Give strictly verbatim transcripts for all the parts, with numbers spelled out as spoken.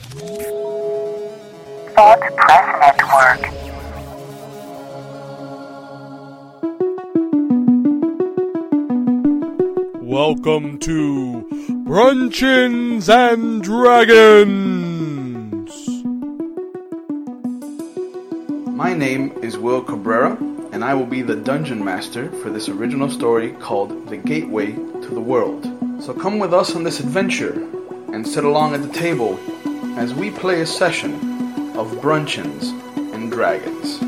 Thought Press Network. Welcome to Bruncheons and Dragons. My name is Will Cabrera, and I will be the Dungeon Master for this original story called The Gateway to the World. So come with us on this adventure and sit along at the table as we play a session of Bruncheons and Dragons.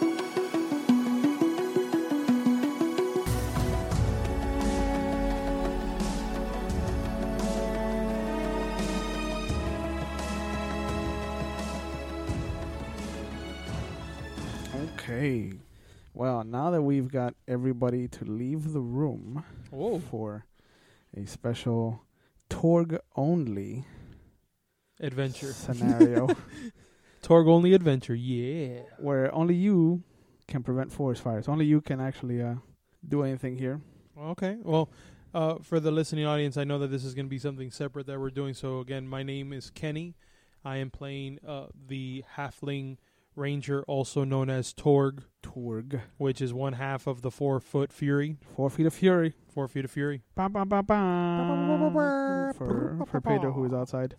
Okay. Well, now that we've got everybody to leave the room Whoa. for a special Torg only Adventure. scenario Torg only adventure, yeah. where only you can prevent forest fires. Only you can actually uh, do anything here. Okay. Well, uh, for the listening audience, I know that this is going to be something separate that we're doing. So, again, my name is Kenny. I am playing uh, the Halfling Ranger, also known as Torg, Torg. which is one half of the Four-Foot Fury. Four feet of fury. Four Feet of Fury. Ba, ba, ba, ba. For, for Pedro, who is outside.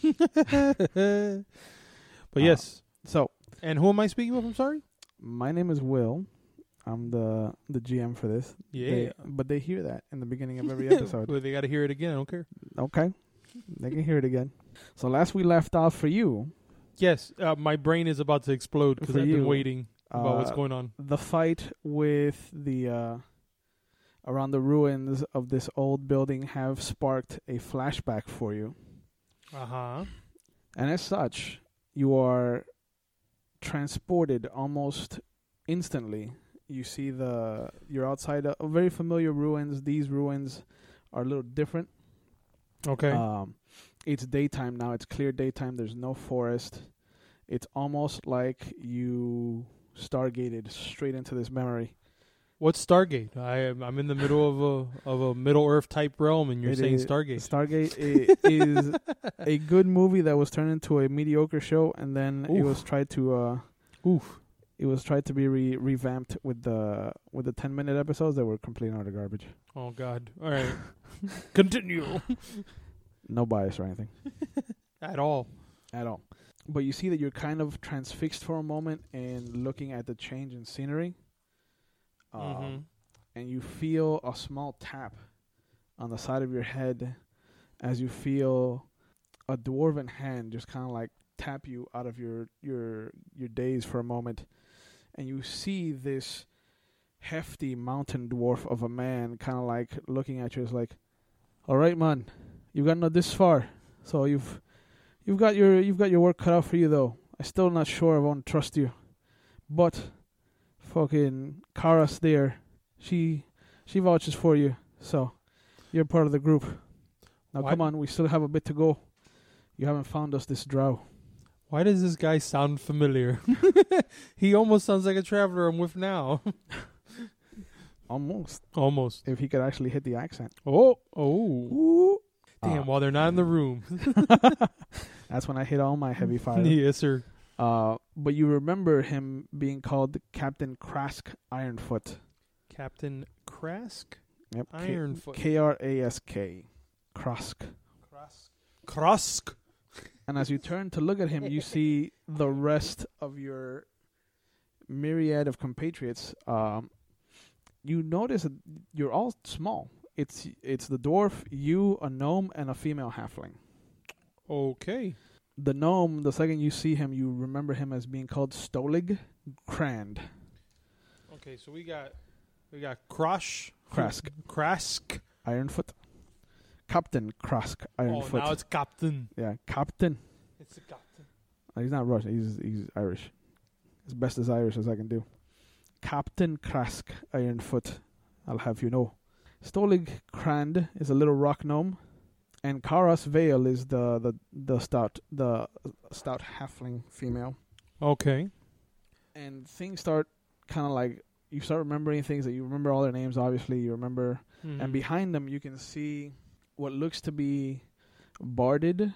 But yes. So, And who am I speaking with? I'm sorry? my name is Will. I'm the the G M for this. Yeah. They, but they hear that in the beginning of every episode. Well, they got to hear it again. I don't care. Okay. They can hear it again. So last we left off for you, Yes, uh, my brain is about to explode because For I've you, been waiting about what's uh, going on. the fight with the uh, around the ruins of this old building have sparked a flashback for you. Uh-huh. And as such, you are transported almost instantly. You see the you're outside a, a very familiar ruins. These ruins are a little different. Okay. Um, it's daytime now. It's clear daytime. There's no forest. It's almost like you stargated straight into this memory. What's Stargate? I am I'm in the middle of a of a Middle Earth type realm, and you're It saying is- Stargate. Stargate i- is a good movie that was turned into a mediocre show, and then it Oof. was tried to uh, Oof. it was tried to be re- revamped with the with the ten minute episodes that were complete utter garbage. Oh God. All right. Continue. No bias or anything At all. at all. But you see that you're kind of transfixed for a moment and looking at the change in scenery. Um, Mhm. And you feel a small tap on the side of your head as you feel a dwarven hand just kind of like tap you out of your your your daze for a moment, and you see this hefty mountain dwarf of a man kind of like looking at you as like, all right, man, you've gotten this far, so you've you've got your you've got your work cut out for you, though. I'm still not sure I won't trust you, but fucking Karas there, she she vouches for you, so you're part of the group. Now Why- come on, we still have a bit to go. You haven't found us this drow. Why does this guy sound familiar? He almost sounds like a traveler I'm with now. Almost. Almost. If he could actually hit the accent. Oh. Oh. Damn, Uh, while they're not in the room. That's when I hit all my heavy fire. Yes, sir. Uh, but you remember him being called Captain Krask Ironfoot. Captain Krask? Yep. Ironfoot. K R A S K. Krask. Krask. Krask. And as you turn to look at him, you see the rest of your myriad of compatriots. Um, you notice that you're all small. It's it's the dwarf, you, a gnome, and a female halfling. Okay. The gnome, the second you see him, you remember him as being called Stolig Crand. Okay, so we got we got Crush. Krask. Krask. Ironfoot. Captain Krask Oh, Ironfoot. now it's Captain. yeah, Captain. It's a Captain. Uh, He's not Russian. He's he's Irish. As best as Irish as I can do. Captain Krask Ironfoot. I'll have you know. Stolig Crand is a little rock gnome, and Karas Vale is the, the, the stout the stout halfling female. Okay. And things start kind of like you start remembering things that you remember all their names. Obviously, you remember, Mhm. and behind them you can see what looks to be barded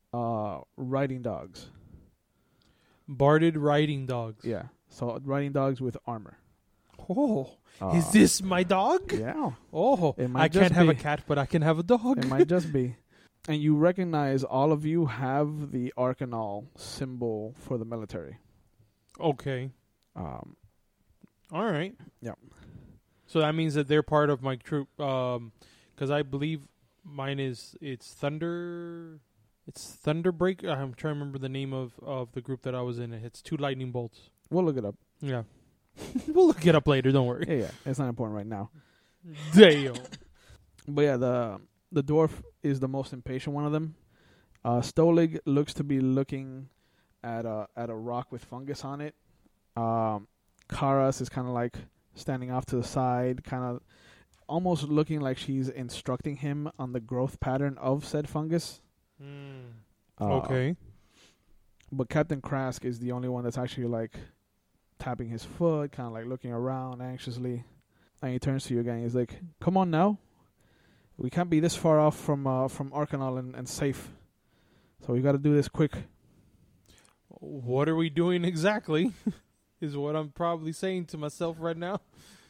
uh, riding dogs. Barded riding dogs. Yeah. So riding dogs with armor. Oh, Uh, is this my dog? Yeah. Oh, It might I just can't have a be. cat, but I can have a dog. It might just be. And you recognize all of you have the Arcanal symbol for the military. Okay. Um, All right. Yeah. So that means that they're part of my troop. Um, because I believe mine is it's Thunder. It's Thunderbreak. I'm trying to remember the name of, of the group that I was in. It's two lightning bolts. we'll look it up. Yeah. We'll look it up later. Don't worry. Yeah, yeah. It's not important right now. Damn. But yeah, the the dwarf is the most impatient one of them. Uh, Stolig looks to be looking at a at a rock with fungus on it. Um, Karas is kind of like standing off to the side, kind of almost looking like she's instructing him on the growth pattern of said fungus. Mm. Uh, Okay. But Captain Krask is the only one that's actually like tapping his foot, kind of like looking around anxiously. And he turns to you again. He's like, "Come on now. We can't be this far off from uh, from Arcanal and, and safe. So we got to do this quick." What are we doing exactly? Is what I'm probably saying to myself right now.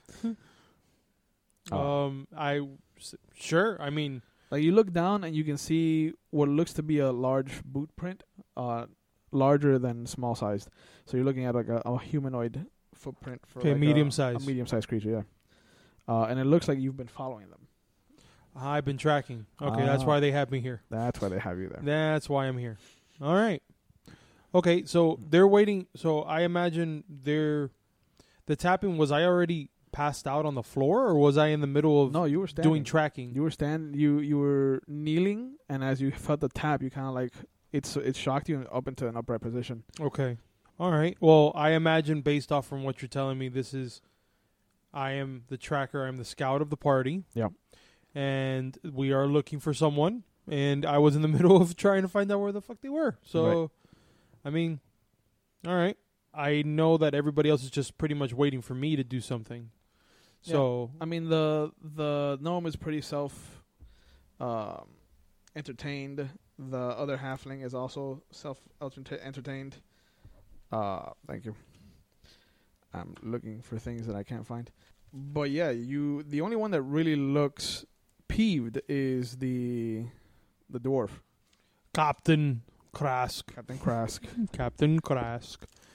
Oh. um, I s- sure. I mean, Like you look down and you can see what looks to be a large boot print, uh, larger than small sized. So you're looking at like a, a humanoid footprint for Okay, like medium a, size. a medium sized creature. Yeah, uh, and it looks like you've been following them. I've been tracking. Okay, that's Ah. why they have me here. That's why they have you there. That's why I'm here. All right. Okay, so they're waiting. So I imagine they're the tapping. Was I already passed out on the floor, or was I in the middle of No, you were standing. doing tracking? You were stand. You you were kneeling, and as you felt the tap, you kind of like it's it shocked you up into an upright position. Okay. All right. Well, I imagine based off from what you're telling me, this is I am the tracker. I'm the scout of the party. Yep. And we are looking for someone. And I was in the middle of trying to find out where the fuck they were. So, Right. I mean, all right. I know that everybody else is just pretty much waiting for me to do something. So, I mean the the gnome is pretty self um, entertained. The other halfling is also self entertained. Uh, thank you. I'm looking for things that I can't find. But yeah, you the only one that really looks peeved is the the dwarf, Captain Krask. Captain Krask. Captain Krask.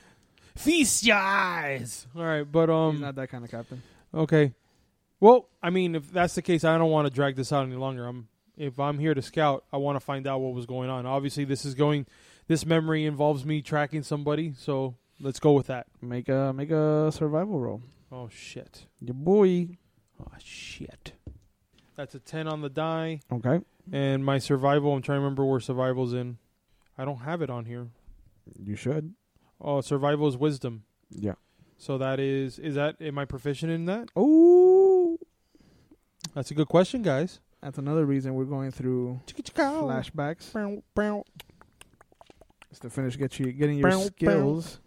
Feast your eyes. All right, but um He's not that kind of captain. okay. Well, I mean, if that's the case, I don't want to drag this out any longer. I'm if I'm here to scout, I want to find out what was going on. Obviously, this is going this memory involves me tracking somebody, so let's go with that. Make a make a survival roll. Oh shit. Your boy. Oh shit. That's a ten on the die. Okay. And my survival, I'm trying to remember where survival's in. I don't have it on here. You should. Oh, survival is wisdom. Yeah. So that is, is that, am I proficient in that? Oh, That's a good question, guys. that's another reason we're going through flashbacks. Bow, bow. Is to finish get you getting your Bow, bow. skills.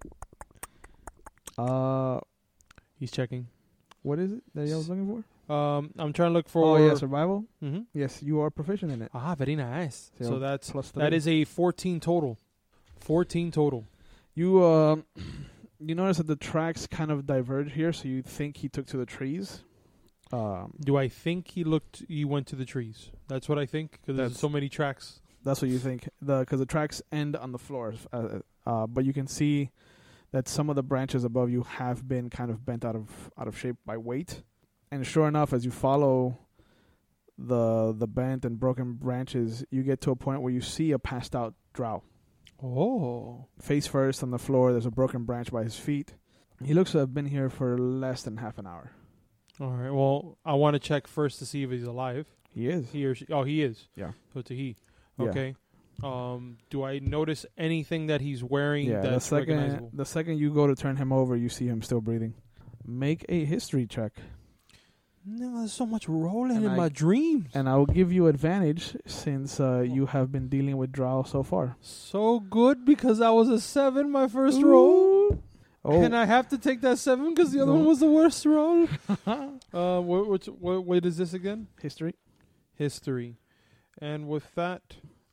Uh, He's checking. what is it that I was looking for? Um, I'm trying to look for. Oh yeah, survival. Mm-hmm. Yes, you are proficient in it. Ah, very nice. So, So that's Plus three. that is a fourteen total. fourteen total. You uh, you notice that the tracks kind of diverge here, so you think he took to the trees. Um, Do I think he looked? He went to the trees. That's what I think because there's That's- so many tracks. that's what you think. The because the tracks end on the floor, uh, uh, but you can see that some of the branches above you have been kind of bent out of out of shape by weight. And sure enough, as you follow the the bent and broken branches, you get to a point where you see a passed out drow. Oh, Face first on the floor, there's a broken branch by his feet. He looks to have been here for less than half an hour. all right. Well, I want to check first to see if he's alive. He is. He or she? Oh, he is. Yeah. So it's a he. Yeah. Okay. Um, do I notice anything that he's wearing Yeah, the that's second recognizable? the second you go to turn him over, you see him still breathing. Make a history check. No, there's so much rolling And in I- my dreams. And I will give you advantage since uh, you have been dealing with drow so far. So good because that was a seven, my first roll. Oh, And I have to take that seven because the other No. one was the worst roll. uh, what, which, what, what is this again? history. History. And with that,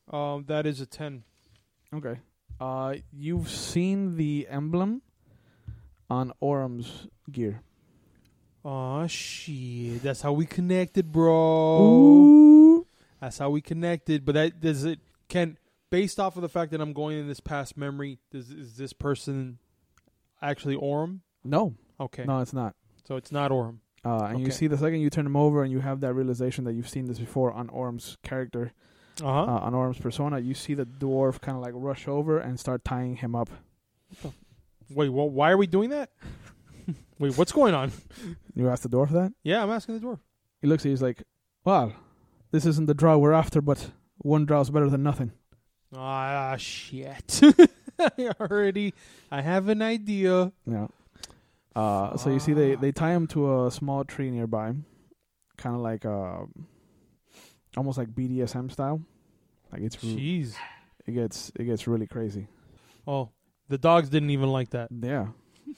Um, that is a ten. Okay. Uh, you've seen the emblem on Orum's gear. Aw, shit. That's how we connected, bro. Ooh. That's how we connected. But that does it can based off of the fact that I'm going in this past memory, does is this person actually Orum? No. Okay. No, it's not. So it's not Orum. Uh, and you Okay. see the second you turn him over and you have that realization that you've seen this before on Orum's character, Uh-huh. uh, on Orum's persona, you see the dwarf kind of like rush over and start tying him up. Wait, well, why are we doing that? Wait, what's going on? You ask the dwarf that? Yeah, I'm asking the dwarf. He looks at you, he's like, well, this isn't the draw we're after, but one draw's better than nothing. Ah, shit. I already, I have an idea. Yeah. Uh, so you see they, they tie him to a small tree nearby, kind of like, uh, almost like B D S M style. Like it's, re- Jeez. it gets, it gets really crazy. Oh, the dogs didn't even like that. Yeah.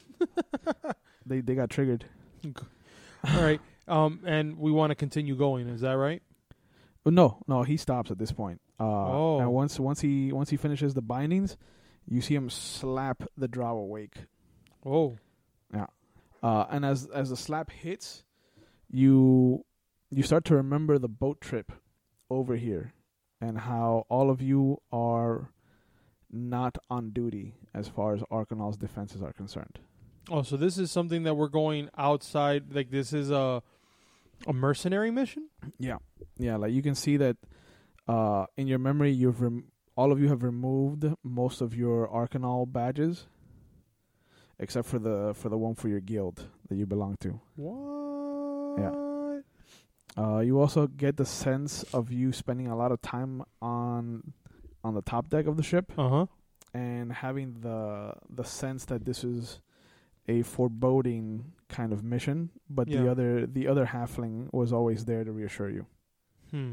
they, they got triggered. All right. Um, and we want to continue going. Is that right? But no, no, he stops at this point. Uh, Oh. And once once he once he finishes the bindings, you see him slap the drow awake. Oh. Uh, and as as the slap hits, you you start to remember the boat trip over here, and how all of you are not on duty as far as Arcanal's defenses are concerned. Oh, so this is something that we're going outside. Like this is a a mercenary mission. Yeah, yeah. Like you can see that uh, in your memory, you've rem- all of you have removed most of your Arcanal badges, except for the for the one for your guild that you belong to. What? Yeah. Uh, you also get the sense of you spending a lot of time on on the top deck of the ship, Uh huh. and having the the sense that this is a foreboding kind of mission, but Yeah. the other the other halfling was always there to reassure you. Hmm.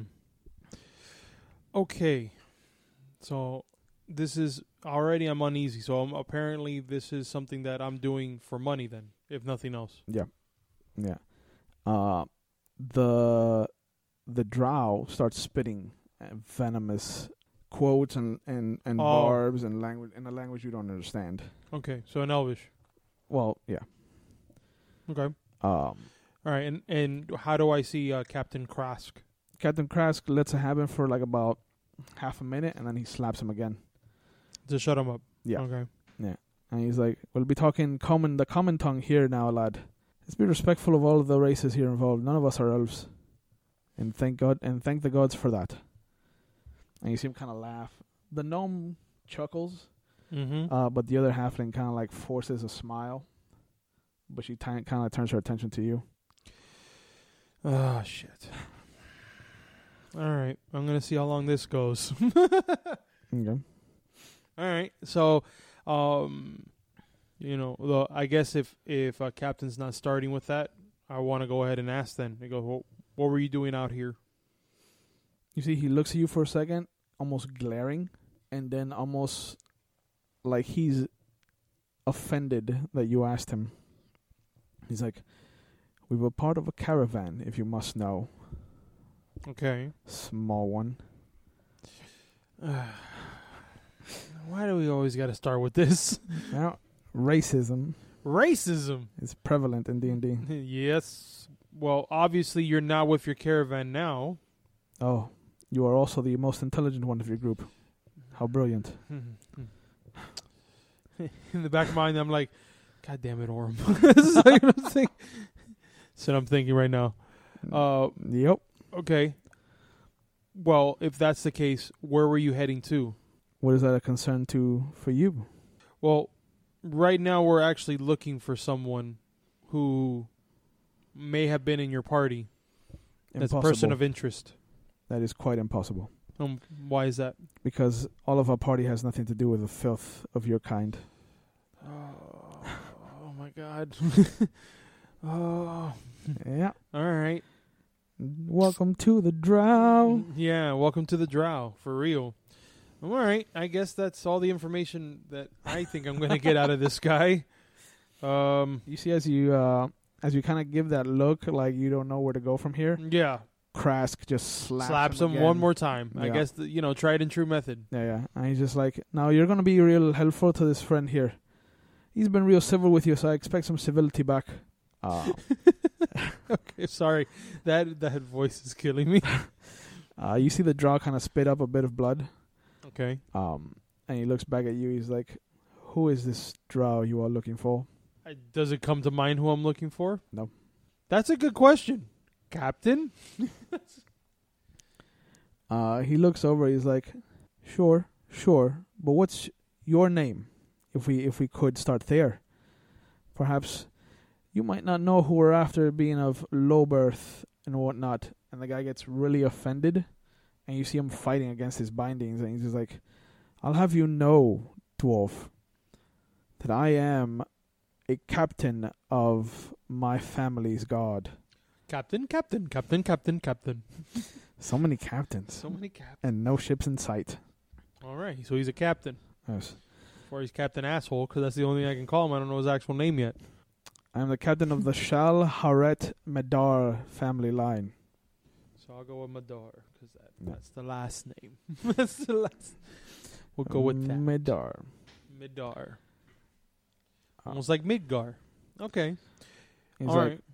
Okay. So this is already I'm uneasy. So I'm, apparently this is something that I'm doing for money then, if nothing else. Yeah. Yeah. Uh, the the drow starts spitting uh, venomous quotes and, and, and Oh. barbs and language in a language you don't understand. Okay. So in Elvish. Well, yeah. Okay. Um, All right. And and how do I see uh, Captain Krask? Captain Krask lets it happen for like about half a minute, and then he slaps him again. To shut him up. Yeah. Okay. And he's like, "We'll be talking common, the common tongue here now, lad. Let's be respectful of all of the races here involved. None of us are elves, and thank God, and thank the gods for that." And you see him kind of laugh. The gnome chuckles, Mm-hmm. uh, but the other halfling kind of like forces a smile, but she t- kind of turns her attention to you. Ah, shit. All right. I'm going to see how long this goes. Okay. All right. So, um, you know, the, I guess if if uh, Captain's not starting with that, I want to go ahead and ask then. They go, well, what were you doing out here? You see, he looks at you for a second, almost glaring, and then almost like he's offended that you asked him. He's like, "We were part of a caravan, if you must know. Okay. Small one." Why do we always got to start with this? Now, racism Racism. is prevalent in D and D. Yes. Well, obviously you're not with your caravan now. Oh, you are also the most intelligent one of your group. How brilliant. In the back of my mind, I'm like, God damn it, Orm. This is like what I'm thinking. That's what I'm thinking right now. Uh, Yep. okay. Well, if that's the case, where were you heading to? What is that a concern to for you? Well, right now we're actually looking for someone who may have been in your party. That's a person of interest. That is quite impossible. Um, why is that? Because all of our party has nothing to do with the filth of your kind. Oh, oh my God. Oh, Yeah. all right. Welcome to the drow. Yeah, welcome to the drow, for real. All right, I guess that's all the information that I think I'm going to get out of this guy. Um, You see, as you uh, as you kind of give that look, like you don't know where to go from here. yeah. Krask just slaps, Slaps him, him again. one more time. I Yeah. guess, the, you know, tried and true method. Yeah, yeah. And he's just like, now you're going to be real helpful to this friend here. He's been real civil with you, so I expect some civility back. Uh, Okay, sorry. That that voice is killing me. uh, you see the draw kind of spit up a bit of blood. Okay. Um, and he looks back at you. He's like, who is this drow you are looking for? I, does it come to mind who I'm looking for? No. That's a good question. Captain? Uh, he looks over. He's like, sure, sure. But what's your name? If we if we could start there. Perhaps you might not know who we're after, being of low birth and whatnot. And the guy gets really offended. And you see him fighting against his bindings. And he's just like, I'll have you know, dwarf, that I am a captain of my family's guard. Captain, captain, captain, captain, captain. So many captains. So many captains. And no ships in sight. All right, so he's a captain. Yes. Or he's Captain Asshole, because that's the only thing I can call him. I don't know his actual name yet. I am the captain of the Shal Haret Medar family line. So I'll go with Madar, because that, Yeah. that's the last name. That's the last. We'll go with that. Medar. Midar. Uh, Almost like Midgar. Okay. He's All like, right.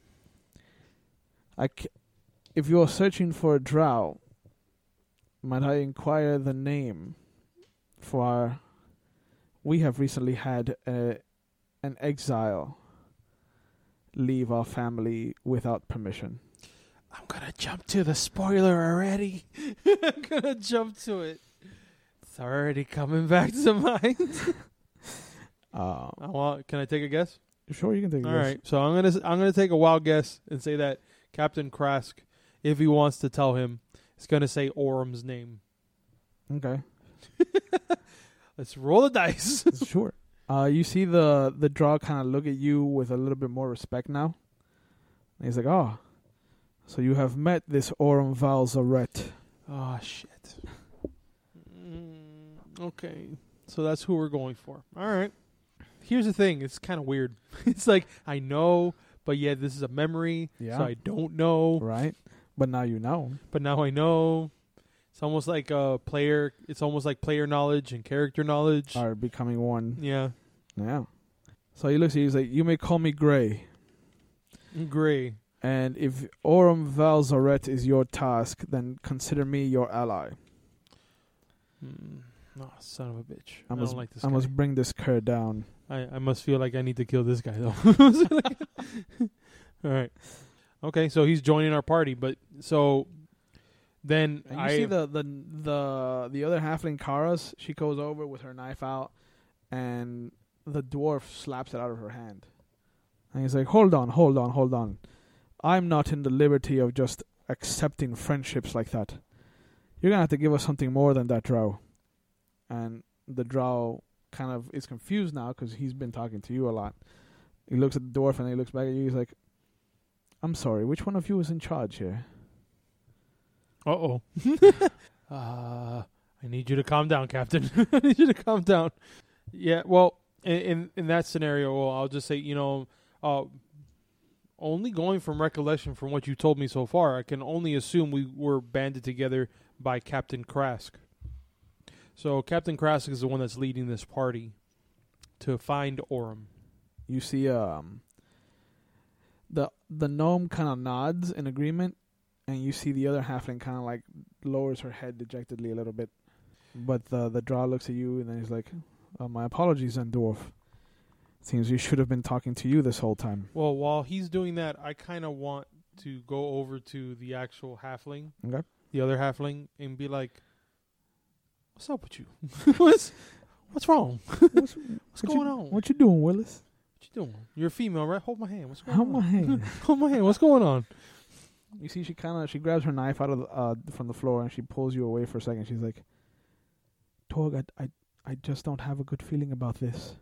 I c- if you are searching for a drow, might I inquire the name? For our, we have recently had a, an exile leave our family without permission. I'm going to jump to the spoiler already. I'm going to jump to it. It's already coming back to mind. Uh, I want, can I take a guess? sure, you can take All this. right. So I'm going to I'm going to take a wild guess and say that Captain Krask, if he wants to tell him, is going to say Orum's name. Okay. Let's roll the dice. Sure. Uh, you see the the draw kind of look at you with a little bit more respect now. And he's like, oh, so you have met this Orum Val Zaret. Oh, shit. Mm, okay. So that's who we're going for. All right. Here's the thing. It's kind of weird. It's like, I know, but yet this is a memory, Yeah. so I don't know. Right? But now you know. But now I know. It's almost like a player. It's almost like player knowledge and character knowledge. Are becoming one. Yeah. Yeah. So he looks at you, he's like, you may call me Gray. Gray. And if Orum Val Zaret is your task, then consider me your ally. Mm. Oh, son of a bitch. I I, must, don't like this I guy. must bring this cur down. I, I must feel like I need to kill this guy, though. All right. Okay, so he's joining our party, but so then And you I see the, the the the other halfling Karas, she goes over with her knife out, and the dwarf slaps it out of her hand. And he's like, hold on, hold on, hold on. I'm not in the liberty of just accepting friendships like that. You're going to have to give us something more than that, drow. And the drow kind of is confused now because he's been talking to you a lot. He looks at the dwarf and he looks back at you. He's like, I'm sorry, which one of you is in charge here? Uh-oh. uh, I need you to calm down, Captain. I need you to calm down. Yeah, well, in, in in that scenario, well, I'll just say, you know, uh, only going from recollection from what you told me so far, I can only assume we were banded together by Captain Krask. So Captain Krask is the one that's leading this party to find Orum. You see um, the the gnome kind of nods in agreement, and you see the other halfling kind of like lowers her head dejectedly a little bit. But the the drow looks at you, and then he's like, uh, my apologies, then, dwarf. Seems we should have been talking to you this whole time. Well, while he's doing that, I kind of want to go over to the actual halfling, Okay. the other halfling, and be like, "What's up with you? what's what's wrong? What's, What's what going you, on? What you doing, Willis? What you doing? You're a female, right? Hold my hand. What's going Hold on? my hand. Hold my hand. What's going on? You see, she kind of she grabs her knife out of the, uh, from the floor and she pulls you away for a second. She's like, "Torg, I, I, I just don't have a good feeling about this.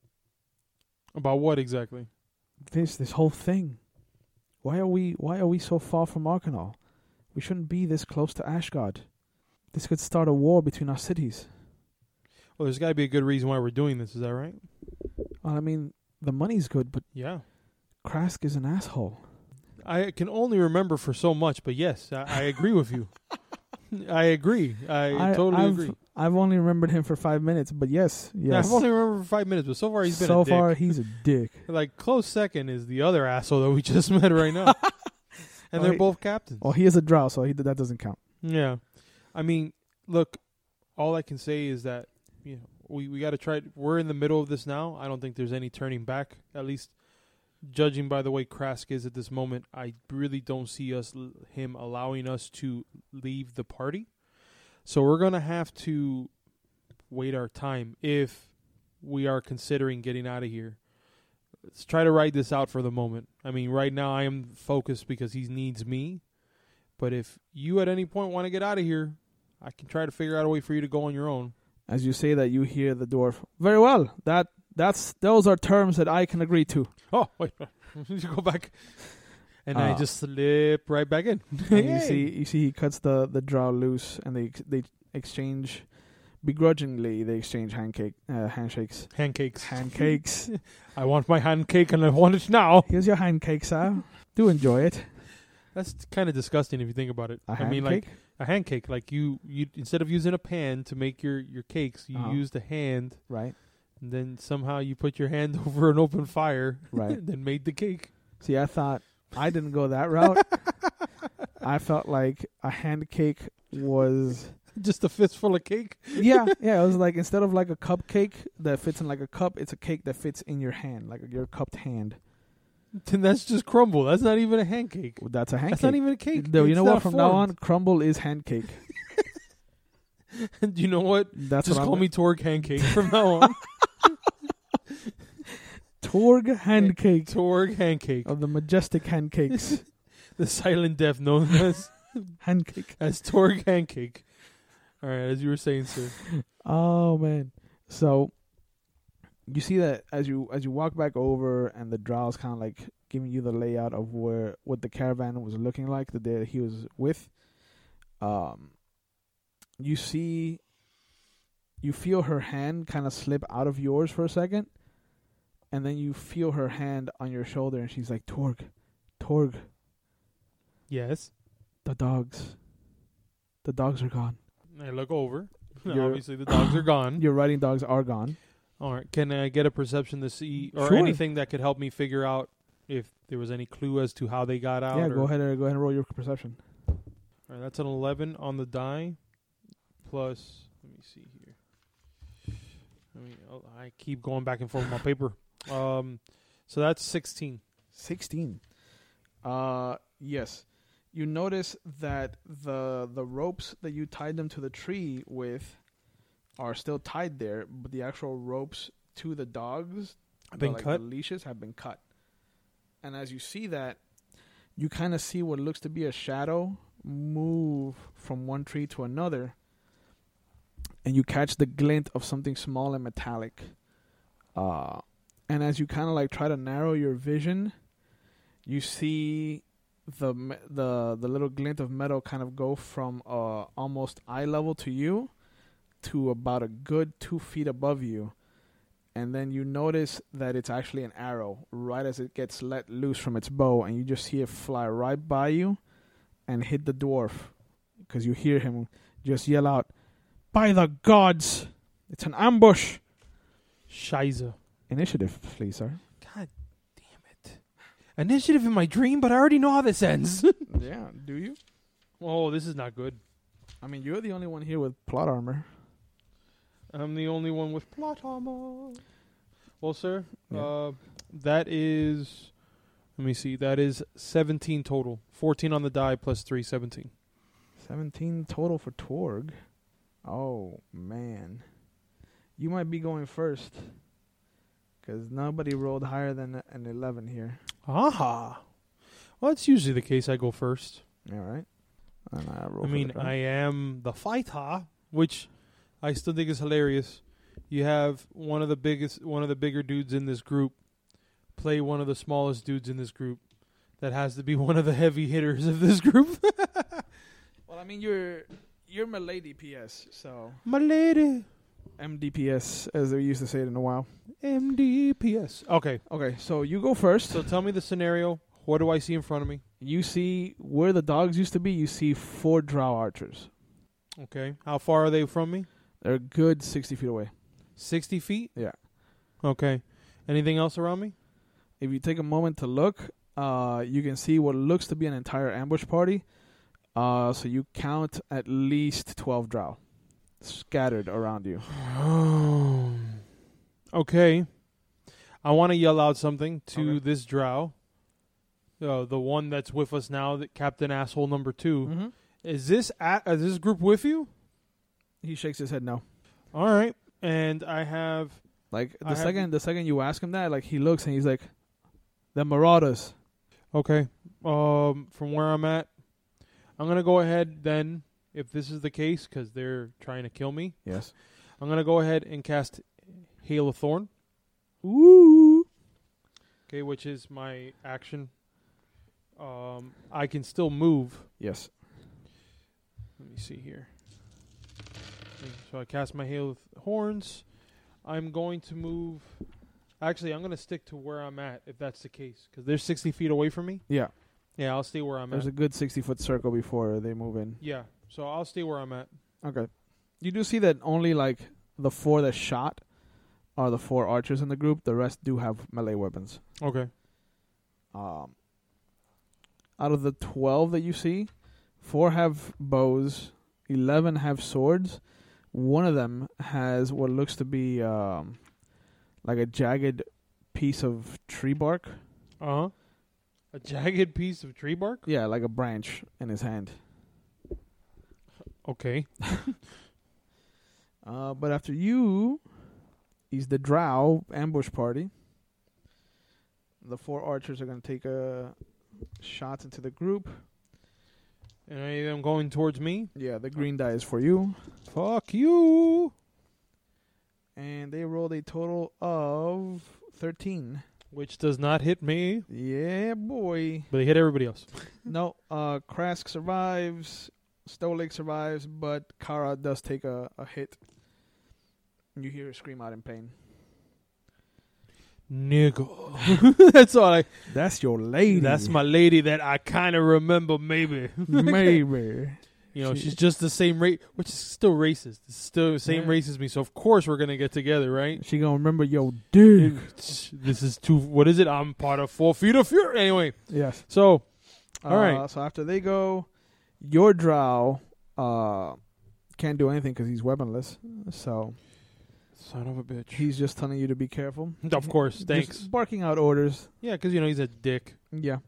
About what exactly? This, this whole thing. Why are we, why are we so far from Arcanol? We shouldn't be this close to Ashgard. This could start a war between our cities. Well, there's got to be a good reason why we're doing this. Is that right? Well, I mean, the money's good, but Yeah. Krask is an asshole. I can only remember for so much, but yes, I, I agree with you. I agree. I, I totally I've, agree. I've only remembered him for five minutes, but yes, yes. I've only remembered for five minutes, but so far he's been so a dick. far he's a dick. Like, close second is the other asshole that we just met right now. And Oh, they're he- both captains. Well, he is a drow, so he, that doesn't count. Yeah. I mean, look, all I can say is that, you know, we, we got to try. We're in the middle of this now. I don't think there's any turning back, at least judging by the way Krask is at this moment. I really don't see us, him allowing us to leave the party. So we're going to have to wait our time if we are considering getting out of here. Let's try to ride this out for the moment. I mean, right now I am focused because he needs me. But if you at any point want to get out of here, I can try to figure out a way for you to go on your own. As you say that, you hear the dwarf. Very well. That that's those are terms that I can agree to. Oh, wait. You go back. And I Ah. just slip right back in. And you see, you see, he cuts the the drow loose, and they they exchange begrudgingly. They exchange handcake uh, handshakes, Handcakes. handcakes. I want my handcake and I want it now. Here's your handcake, sir. Do enjoy it. That's kind of disgusting if you think about it. A I handcake. mean, like a hand cake. Like you, you instead of using a pan to make your, your cakes, you Uh-huh. used a hand, right, and then somehow you put your hand over an open fire, right. and then made the cake. See, I thought I didn't go that route. I felt like a handcake was. Just a fistful of cake. Yeah, yeah. It was like instead of like a cupcake that fits in like a cup, it's a cake that fits in your hand, like your cupped hand. Then that's just crumble. That's not even a hand cake. That's a handcake. That's not even a cake. No, you It's know what? not From now on, formed. crumble is handcake. You know what? That's Just what call I'm me Torg Handcake from now on. Torg handcake Torg Handcake. of the majestic handcakes. The silent death known as handcake. as Torg Handcake. All right, as you were saying, sir. Oh man. So you see that as you as you walk back over, and the drow's kind of like giving you the layout of where what the caravan was looking like the day that he was with. Um, you see, you feel her hand kind of slip out of yours for a second, and then you feel her hand on your shoulder, and she's like, "Torg, Torg, Yes. the dogs, the dogs are gone. I look over. You're- Obviously, the dogs are gone. Your riding dogs are gone." All right. Can I get a perception to see, or Sure. anything that could help me figure out if there was any clue as to how they got out? Yeah, or- go ahead and go ahead and roll your perception. All right, that's an eleven on the die. Plus, let me see here. Let me, oh, I keep going back and forth with my paper. Um, so that's sixteen. Sixteen. Uh, yes. You notice that the the ropes that you tied them to the tree with are still tied there, but the actual ropes to the dogs, Have the, been like, cut? the leashes have been cut. And as you see that, you kind of see what looks to be a shadow move from one tree to another, and you catch the glint of something small and metallic. Uh, and as you kind of like try to narrow your vision, you see the me- the the little glint of metal kind of go from uh, almost eye level to you to about a good two feet above you. And then you notice that it's actually an arrow right as it gets let loose from its bow, and you just see it fly right by you and hit the dwarf, because you hear him just yell out, "By the gods, it's an ambush!" Shiza. Initiative, please, sir. God damn it. Initiative in my dream, but I already know how this ends. Yeah, do you? Oh, this is not good. I mean, you're the only one here with plot armor. I'm the only one with plot armor. Well, sir, Yeah. uh, that is, let me see, that is seventeen total. fourteen on the die plus three, seventeen. seventeen total for Torg. Oh, man. You might be going first, because nobody rolled higher than an eleven here. Aha. Well, that's usually the case. I go first. All right. And I, roll I for mean, the die. I am the fighter, which I still think is hilarious. You have one of the biggest, one of the bigger dudes in this group play one of the smallest dudes in this group. That has to be one of the heavy hitters of this group. Well, I mean, you're you're my lady P S, so My lady. M D P S, as they used to say it in a while. M D P S. Okay, Okay, so you go first. so tell me the scenario. What do I see in front of me? You see where the dogs used to be. You see four drow archers. Okay. How far are they from me? They're a good sixty feet away. Sixty feet. Yeah. Okay. Anything else around me? If you take a moment to look, uh, you can see what looks to be an entire ambush party. Uh, so you count at least twelve drow scattered around you. Okay. I want to yell out something to Okay. this drow. Uh, the one that's with us now, that Captain Asshole number two. Mm-hmm. Is this at, is this group with you? He shakes his head no. All right. And I have... Like the I have- second, the second you ask him that, like he looks and he's like, "The Marauders." Okay. Um, from where I'm at, I'm going to go ahead then, if this is the case, because they're trying to kill me. Yes. I'm going to go ahead and cast Hail of Thorn. Ooh. Okay, which is my action. Um, I can still move. Yes. Let me see here. Okay, so I cast my Hail of Horns. I'm going to move... Actually, I'm going to stick to where I'm at, if that's the case. Because they're sixty feet away from me. Yeah. Yeah, I'll stay where I'm There's at. a good sixty foot circle before they move in. Yeah, so I'll stay where I'm at. Okay. You do see that only like the four that shot are the four archers in the group. The rest do have melee weapons. Okay. Um, out of the twelve that you see, four have bows, eleven have swords. One of them has what looks to be um, like a jagged piece of tree bark. Uh-huh. A jagged piece of tree bark? Yeah, like a branch in his hand. Okay. Uh, but after you, he's the drow ambush party. The four archers are going to take a shots into the group. And any of them going towards me? Yeah, the green die is for you. Fuck you. And they rolled a total of thirteen. Which does not hit me, Yeah, boy. but they hit everybody else. No, uh, Krask survives. Stolik survives, but Kara does take a, a hit. You hear her scream out in pain. Nigga. That's all I... That's your lady. That's my lady that I kind of remember, maybe. Maybe. You know, She- she's just the same race, which is still racist. It's still the same Yeah. race as me, so of course we're going to get together, right? She gonna remember your dick. This is too... What is it? I'm part of Four Feet of Fury. Anyway, Yes. so... Uh, All right. So after they go, your drow uh, can't do anything because he's weaponless. So Son of a bitch. he's just telling you to be careful. Of course, Just thanks. barking out orders. Yeah, because, you know, he's a dick. Yeah.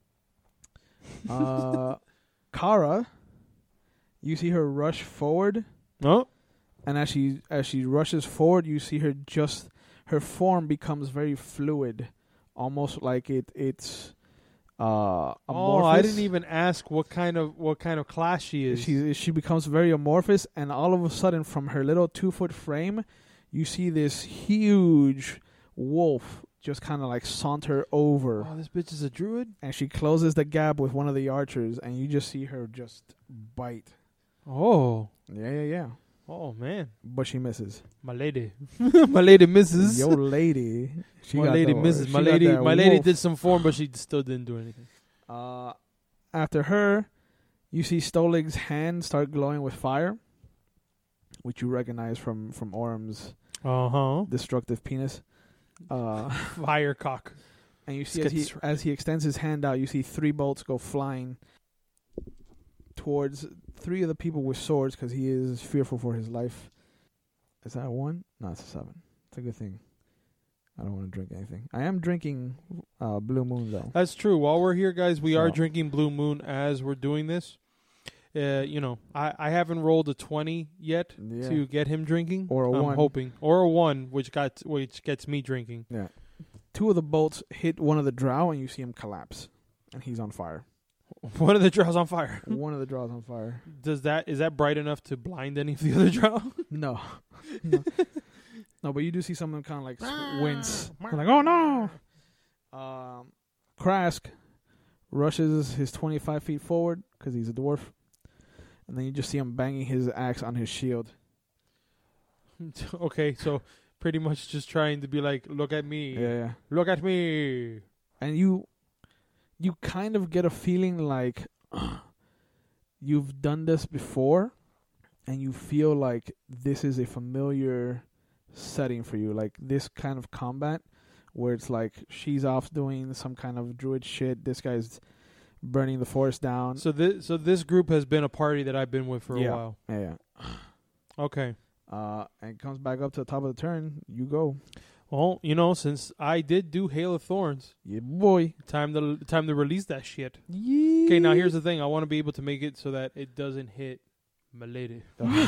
Uh, Kara, you see her rush forward, Oh? and as she as she rushes forward, you see her just her form becomes very fluid, almost like it it's uh amorphous. Oh, I didn't even ask what kind of what kind of class she is. She she becomes very amorphous, and all of a sudden, from her little two foot frame, you see this huge wolf just kind of like saunter over, Oh, this bitch is a druid? and she closes the gap with one of the archers, and you just see her just bite. Oh. Yeah, yeah, yeah. Oh, man. But she misses. My lady. My lady misses. Your lady, she my got lady the- misses. she My got lady that my lady wolf. did some form, but she still didn't do anything. Uh, after her, you see Stolig's hand start glowing with fire, which you recognize from from Orm's Uh-huh. destructive penis. Uh, Firecock. and you see as he, Schizophrenic. as he extends his hand out, you see three bolts go flying towards three of the people with swords because he is fearful for his life. Is that a one? No, it's a seven. It's a good thing. I don't want to drink anything. I am drinking uh, Blue Moon, though. That's true. While we're here, guys, we are So- drinking Blue Moon as we're doing this. Uh, you know, I, I haven't rolled a twenty yet Yeah. to get him drinking. Or a I'm one. hoping. Or a one, which got which gets me drinking. Yeah. Two of the bolts hit one of the drow, and you see him collapse. And he's on fire. One of the drows on fire. One of the drows on fire. Does that is that bright enough to blind any of the other drow? No. no. No, but you do see some of them kind of like s- wince. They're like, oh no! Um, Krask rushes his twenty-five feet forward because he's a dwarf. And then you just see him banging his axe on his shield. Okay, so pretty much just trying to be like, look at me. Yeah, yeah. Look at me. And you you kind of get a feeling like you've done this before, and you feel like this is a familiar setting for you, like this kind of combat where it's like she's off doing some kind of druid shit, this guy's burning the forest down. So this so this group has been a party that I've been with for yeah. a while. Yeah, yeah. Okay. Uh, and it comes back up to the top of the turn. You go. Well, you know, since I did do Hail of Thorns, Yeah, boy. time to time to release that shit. Yeah. Okay, now here's the thing. I want to be able to make it so that it doesn't hit my lady.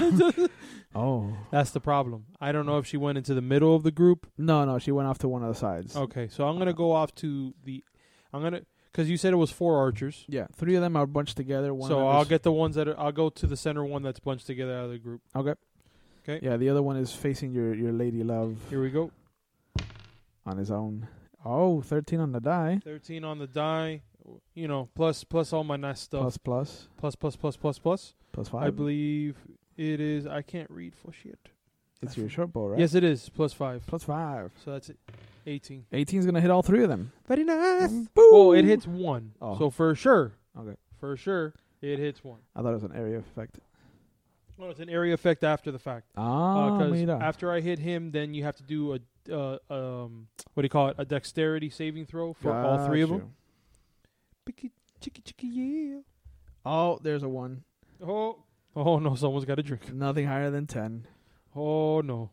Oh. That's the problem. I don't know if she went into the middle of the group. No, no, she went off to one of the sides. Okay, so I'm going to go off to the... I'm going to... Because you said it was four archers. Yeah, three of them are bunched together. One So of them I'll is- get the ones that are... I'll go to the center one that's bunched together out of the group. Okay. Okay. Yeah, the other one is facing your, your lady love Here we go. on his own. Oh, thirteen on the die. thirteen on the die. You know, plus plus all my nice stuff. Plus, plus. Plus, plus, plus, plus, plus. Plus five. I believe it is... I can't read for shit. It's your short bow, right? Yes, it is. Plus five. Plus five. So that's it. eighteen. eighteen's going to hit all three of them. Very nice. Boom. Well, it hits one. Oh. So for sure, Okay. for sure, it hits one. I thought it was an area effect. Well, it's an area effect after the fact. Ah, Because mira. after I hit him, then you have to do a uh, um what do you call it? A dexterity saving throw for all three of Got them. Picky, chicky, chicky, yeah. Oh, there's a one. Oh, oh no! Someone's got a drink. Nothing higher than ten. Oh no!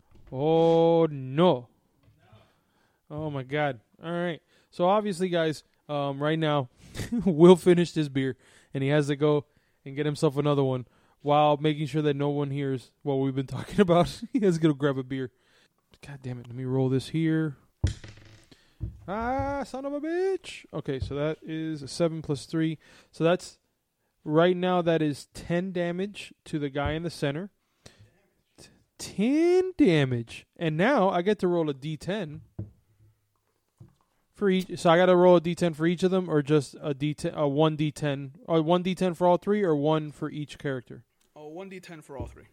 Oh no! Oh my God! All right. So obviously, guys, um, right now, Will finished his beer, and he has to go and get himself another one while making sure that no one hears what we've been talking about. He has to go grab a beer. God damn it! Let me roll this here. Ah, son of a bitch! Okay, so that is a seven plus three. So that's right now. That is ten damage to the guy in the center. T- ten damage, and now I get to roll a d ten for each. So I got to roll a d ten for each of them, or just a d ten, a one d ten, or one d ten for all three, or one for each character. Oh, one d ten for all three.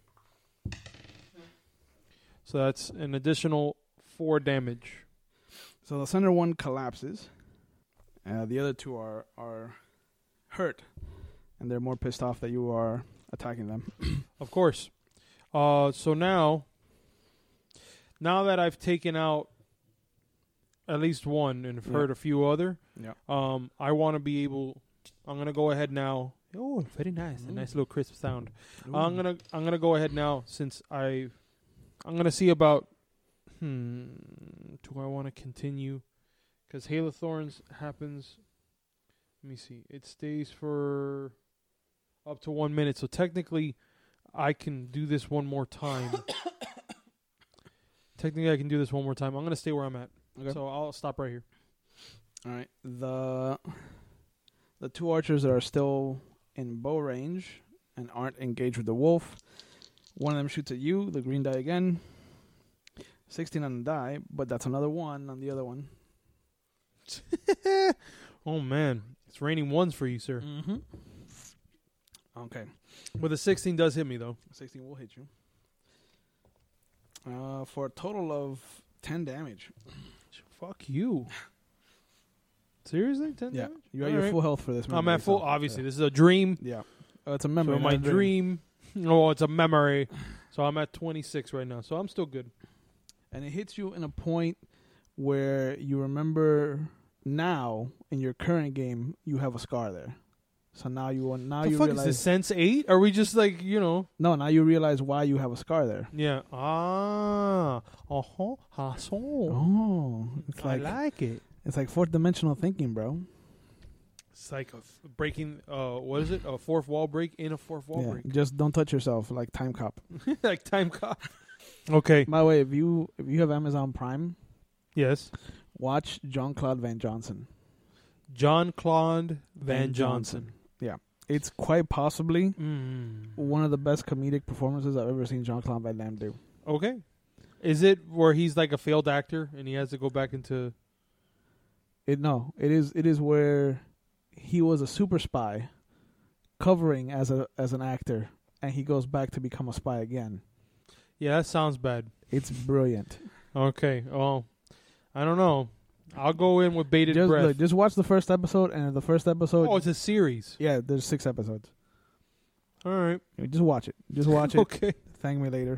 So that's an additional four damage. So the center one collapses. Uh, the other two are, are hurt. And they're more pissed off that you are attacking them. Of course. Uh, so now, now that I've taken out at least one and have Yeah. hurt a few other, Yeah. um, I want to be able. I'm gonna go ahead now. Oh, very nice, a Mm. nice little crisp sound. I'm gonna I'm gonna go ahead now since I, I'm gonna see about. Hmm. Do I want to continue? Because Hail of Thorns happens. Let me see. It stays for up to one minute. So technically, I can do this one more time. Technically, I can do this one more time. I'm gonna stay where I'm at. Okay. So I'll stop right here. All right. The the two archers that are still in bow range and aren't engaged with the wolf. One of them shoots at you, the green die again. sixteen on the die, but that's another one on the other one. Oh man, it's raining ones for you, sir. Mm-hmm. Okay. But the sixteen does hit me though. sixteen will hit you. Uh, for a total of ten damage. Fuck you. Seriously, ten Yeah. damage? You're at All your right. full health for this. I'm memory, at full. so- Obviously, Yeah. this is a dream. Yeah. Oh, it's a memory. So my not a dream. Oh, it's a memory. So I'm at twenty-six right now. So I'm still good. And it hits you in a point where you remember now in your current game you have a scar there. So now you now the you fuck realize is this, Sense eight? Are we just like, you know? no now you realize why you have a scar there. Yeah. Ah. Uh-huh. Ah, so. Oh, it's I like, like it. it's like fourth dimensional thinking, bro. It's like a f- breaking, uh, what is it? A fourth wall break in a fourth wall Yeah, break. just don't touch yourself like Time Cop. Like Time Cop. Okay. By the way, if you if you have Amazon Prime, Yes. watch Jean-Claude Van Johnson. John Claude Van Johnson. Yeah, it's quite possibly Mm. one of the best comedic performances I've ever seen Jean-Claude Van Damme do. Okay. Is it where he's like a failed actor and he has to go back into... It no, it is it is where he was a super spy covering as a as an actor and he goes back to become a spy again. Yeah, that sounds bad. It's brilliant. Okay. Well, I don't know. I'll go in with bated Just breath. look, just watch the first episode, and the first episode. Oh, it's a series. Yeah, there's six episodes. All right. Just watch it. Just watch it. Okay. Thank me later.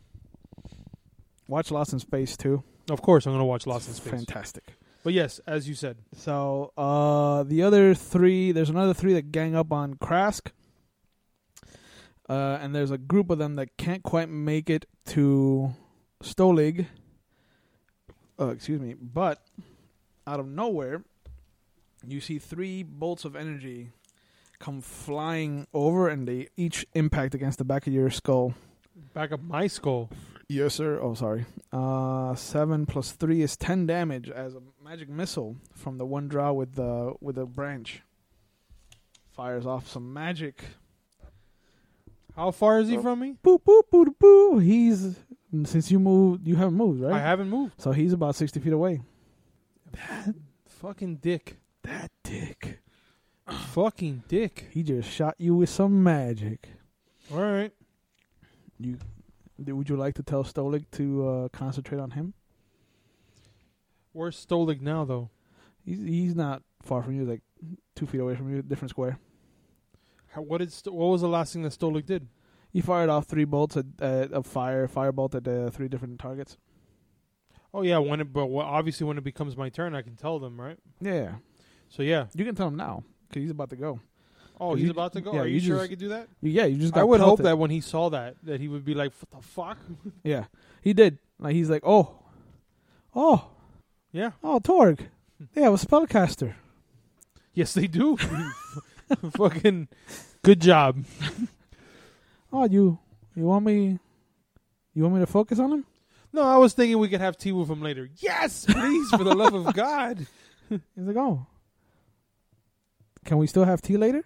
Watch Lost in Space too. Of course, I'm gonna watch Lost in Space. Fantastic. But yes, as you said. So uh, the other three, there's another three that gang up on Krask. Uh, and there's a group of them that can't quite make it to Stolig. Uh, excuse me. But out of nowhere, you see three bolts of energy come flying over, and they each impact against the back of your skull. Back up my skull. Yes, sir. Oh, sorry. Uh, seven plus three is ten damage as a magic missile from the one draw with the with the branch. Fires off some magic. How far is he from me? Boop boop boop boo. He's since you moved, you haven't moved, right? I haven't moved. So he's about sixty feet away. That fucking dick. That dick. Fucking dick. He just shot you with some magic. All right. You. Would you like to tell Stolik to uh, concentrate on him? Where's Stolik now, though? He's he's not far from you, like two feet away from you, different square. How, what did Sto- what was the last thing that Stolik did? He fired off three bolts at, uh, of fire, firebolt at uh, three different targets. Oh yeah, when it but well, obviously when it becomes my turn, I can tell them, right? Yeah, So yeah. you can tell him now because he's about to go. Oh, he's You- about to go. yeah, Are you, you sure just- I could do that? Yeah, you just got I would hope pelted. that when he saw that, that he would be like, "What the fuck?" Yeah, he did. Like he's like, oh, oh, Yeah. oh, Torg. They have a spellcaster. Yes, they do. Fucking good job. Oh, you, you want me, you want me to focus on him? No, I was thinking we could have tea with him later. Yes, please, for the love of God. He's like, oh, can we still have tea later?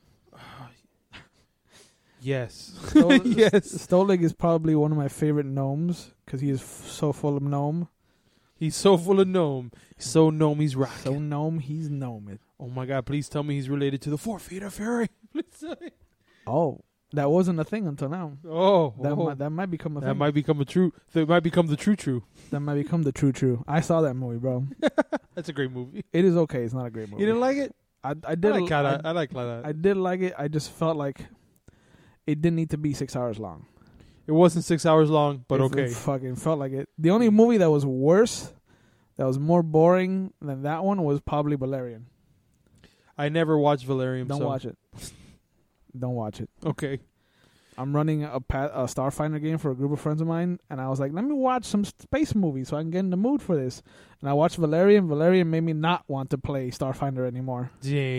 Yes. Stol- yes. Stolig is probably one of my favorite gnomes because he is f- so full of gnome. He's so full of gnome. He's so gnome, he's rocking. So gnome, he's gnome. Oh my God, please tell me he's related to the four-feeder fairy. Please tell me. Oh, that wasn't a thing until now. Oh, That oh. might, that might become a that thing. might become a true. That might become the true true. That might become the true true. I saw that movie, bro. That's a great movie. It is okay. It's not a great movie. You didn't like it? I I I did like I, that. I like that. I did like it. I just felt like it didn't need to be six hours long. It wasn't six hours long, but It- okay. It fucking felt like it. The only movie that was worse, that was more boring than that one, was probably Valerian. I never watched Valerian. Don't so. watch it. Don't watch it. Okay. I'm running a, pa- a Starfinder game for a group of friends of mine, and I was like, let me watch some space movies so I can get in the mood for this. And I watched Valerian. Valerian made me not want to play Starfinder anymore.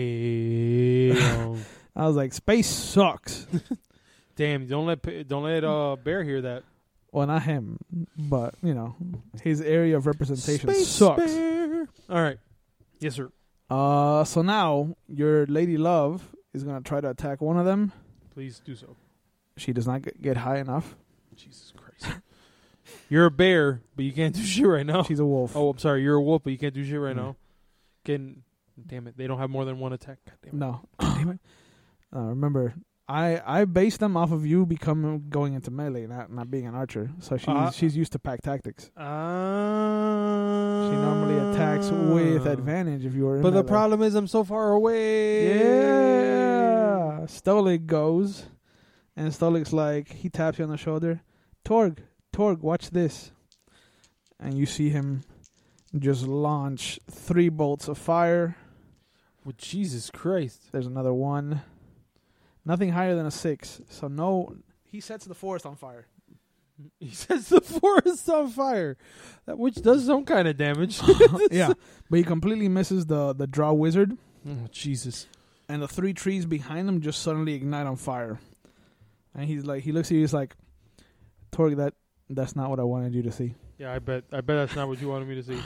Damn. I was like, space sucks. Damn. Don't let P- don't let uh Bear hear that. Well, not him, but, you know, his area of representation Space sucks. Bear. All right. Yes, sir. Uh, so now your Lady Love is going to try to attack one of them. Please do so. She does not get, get high enough. Jesus Christ. You're a bear, but you can't do shit right now. She's a wolf. Oh, I'm sorry. You're a wolf, but you can't do shit right Mm. now. Can damn it. They don't have more than one attack. God damn it. No. Damn it. Uh, remember, I I based them off of you becoming going into melee, not not being an archer. So she's Uh, she's used to pack tactics. Uh, She normally attacks with advantage if you are in But the melee. problem is I'm so far away. Yeah. Stolik goes, and Stolik's like, he taps you on the shoulder. Torg, Torg, watch this. And you see him just launch three bolts of fire. Well, Jesus Christ. There's another one. Nothing higher than a six. So no, he sets the forest on fire. He sets the forest on fire, that which does some kind of damage. Yeah, but he completely misses the the draw wizard, Oh, Jesus. and the three trees behind him just suddenly ignite on fire. And he's like, he looks at you, he's like, Torg, that that's not what I wanted you to see. Yeah, I bet. I bet that's not what you wanted me to see.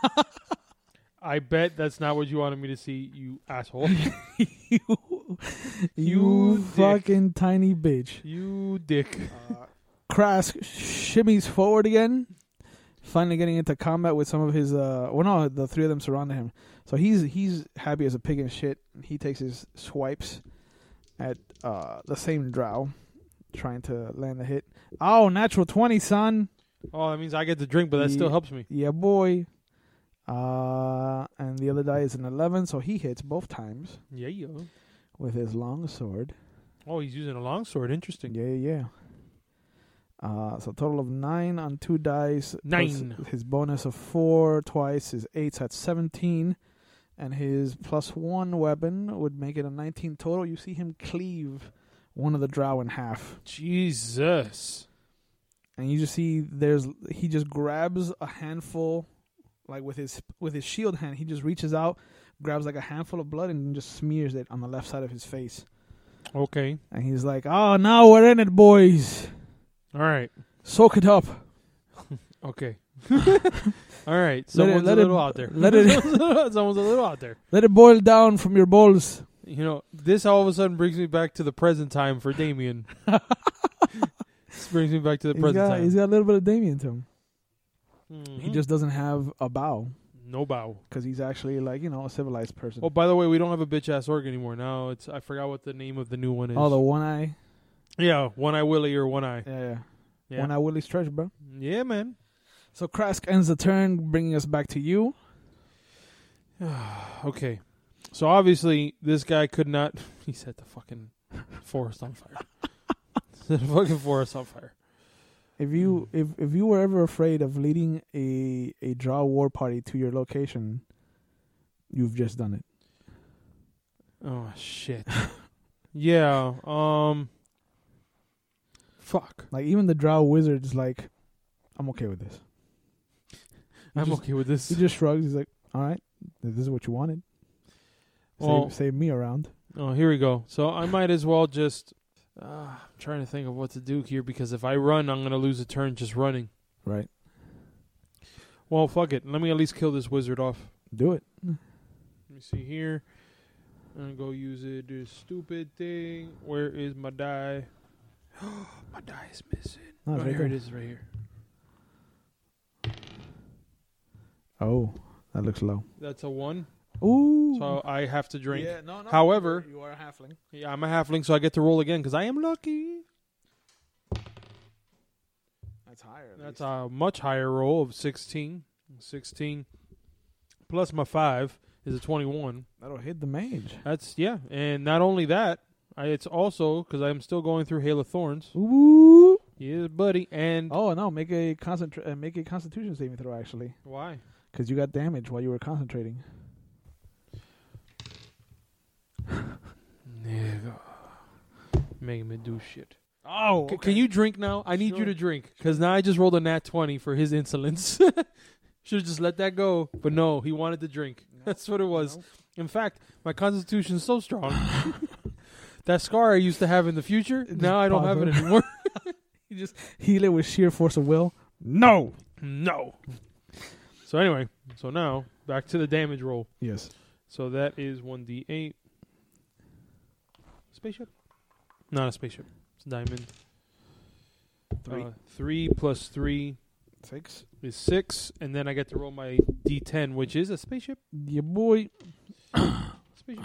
I bet that's not what you wanted me to see, you asshole. you, You dick. fucking tiny bitch. You dick. Uh, Krask shimmies forward again, finally getting into combat with some of his. Uh, well, no, the three of them surrounded him, so he's he's happy as a pig in shit. He takes his swipes at uh, the same drow, trying to land the hit. Oh, natural twenty, son. Oh, that means I get to drink, but that still Ye- helps me. Yeah, boy. Uh, and the other die is an eleven, so he hits both times Yeah, yo. with his long sword. Oh, he's using a longsword. Interesting. Yeah, yeah. Uh, so total of nine on two dice. plus Nine. His bonus of four twice is eight, so that's seventeen. And his plus one weapon would make it a nineteen total. You see him cleave one of the drow in half. Jesus. And you just see there's he just grabs a handful, like with his with his shield hand, he just reaches out, grabs like a handful of blood and just smears it on the left side of his face. Okay. And he's like, "Oh, now we're in it, boys. All right. Soak it up." Okay. All right. Someone's let a it- little out there. let it- Someone's a little out there. Let it boil down from your balls. You know, this all of a sudden brings me back to the present time for Damien. This brings me back to the He's present got, time. he's got a little bit of Damien to him. Mhm. He just doesn't have a bow no bow. because he's actually like, you know, a civilized person. Oh, by the way, we don't have a bitch ass orc anymore. Now it's I forgot what the name of the new one is. Oh, the one eye. yeah, one eye Willie or one eye. Yeah, yeah. Yeah, One eye Willie's treasure, bro. yeah, man. So Krask ends the turn, bringing us back to you. Okay, so obviously this guy could not. He set the fucking forest on fire. Set the fucking forest on fire. If you if if you were ever afraid of leading a a draw war party to your location, you've just done it. Oh shit. Yeah. Um. Fuck. Like even the drow wizard's like, I'm okay with this. He I'm just, okay with this. He just shrugs. He's like, all right, this is what you wanted. Save, Well- save me around. Oh, here we go. So I might as well just. Uh, I'm trying to think of what to do here because if I run, I'm gonna lose a turn just running. Right. Well, fuck it. Let me at least kill this wizard off. Do it. Let me see here. I'm gonna go use it. This stupid thing. Where is my die? My die is missing. No, Oh, it's right here it there. is, right here. Oh, that looks low. That's a one. Ooh. So I have to drink. Yeah, no, no. However- you are a halfling. Yeah, I'm a halfling, so I get to roll again because I am lucky. That's higher. at That's least. a much higher roll of sixteen. sixteen plus my five is a twenty-one. That'll hit the mage. That's, yeah. And not only that, I, it's also because I'm still going through Hail of Thorns. Ooh. Yeah, buddy. And Oh no, make a concentra- uh, make a Constitution saving throw actually, why? because you got damage while you were concentrating. Nigga. Making me do shit. Oh, C- Can you drink now? I need you Sure. to drink because now I just rolled a nat twenty for his insolence. Should have just let that go, but no, he wanted to drink. That's what it was. In fact, my constitution's so strong. That scar I used to have in the future, It just now I don't pops have it up. anymore. You just heal it with sheer force of will. No. No. So anyway, so now back to the damage roll. Yes. So that is one d eight. Spaceship? Not a spaceship. It's a diamond. Three. Uh, three plus three Six. is six, and then I get to roll my d ten, which is a spaceship. Yeah, boy. Spaceship.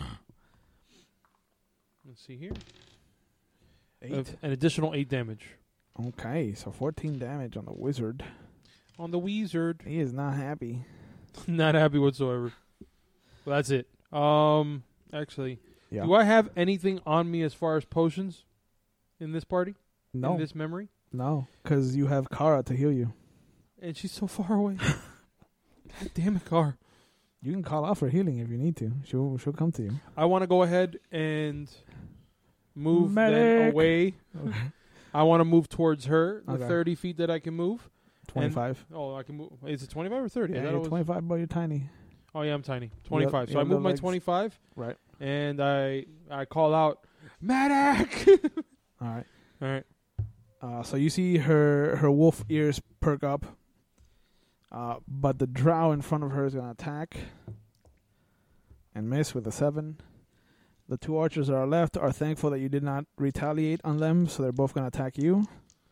Let's see here. Eight. Of an additional eight damage Okay, so fourteen damage on the wizard. on the wizard. He is not happy. Not happy whatsoever. Well, that's it. Um, actually, Yeah. do I have anything on me as far as potions in this party? No. In this memory? No, because you have Kara to heal you. And she's so far away. God damn it, Car. You can call out for healing if you need to. She'll she'll come to you. I want to go ahead and move then Medic. away. I want to move towards her, the Okay. thirty feet that I can move. Twenty-five. Oh, I can move. Is it twenty-five or thirty? I Yeah, thought it you're was- twenty-five, but you're tiny. Oh, yeah, I'm tiny. twenty-five. you So I have move the my legs. twenty-five, Right. and I I call out, Medic! All right. All right. Uh, so you see her her wolf ears perk up, uh, but the drow in front of her is gonna attack and miss with a seven. The two archers that are left are thankful that you did not retaliate on them, so they're both gonna attack you.